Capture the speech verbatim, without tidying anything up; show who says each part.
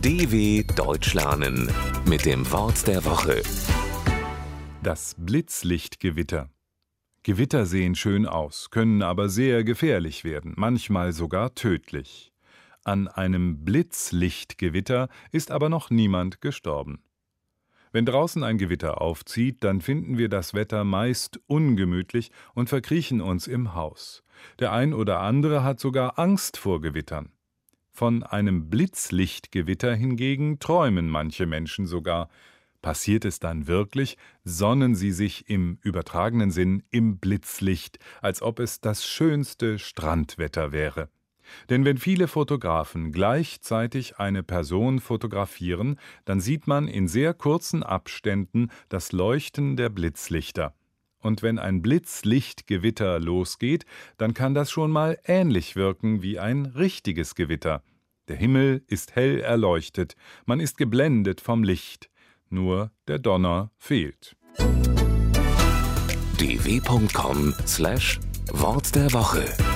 Speaker 1: D W Deutsch lernen mit dem Wort der Woche.
Speaker 2: Das Blitzlichtgewitter. Gewitter sehen schön aus, können aber sehr gefährlich werden, manchmal sogar tödlich. An einem Blitzlichtgewitter ist aber noch niemand gestorben. Wenn draußen ein Gewitter aufzieht, dann finden wir das Wetter meist ungemütlich und verkriechen uns im Haus. Der ein oder andere hat sogar Angst vor Gewittern. Von einem Blitzlichtgewitter hingegen träumen manche Menschen sogar. Passiert es dann wirklich, sonnen sie sich im übertragenen Sinn im Blitzlicht, als ob es das schönste Strandwetter wäre. Denn wenn viele Fotografen gleichzeitig eine Person fotografieren, dann sieht man in sehr kurzen Abständen das Leuchten der Blitzlichter. Und wenn ein Blitzlichtgewitter losgeht, dann kann das schon mal ähnlich wirken wie ein richtiges Gewitter. Der Himmel ist hell erleuchtet, man ist geblendet vom Licht. Nur der Donner fehlt.
Speaker 1: d w punkt com slash Wort der Woche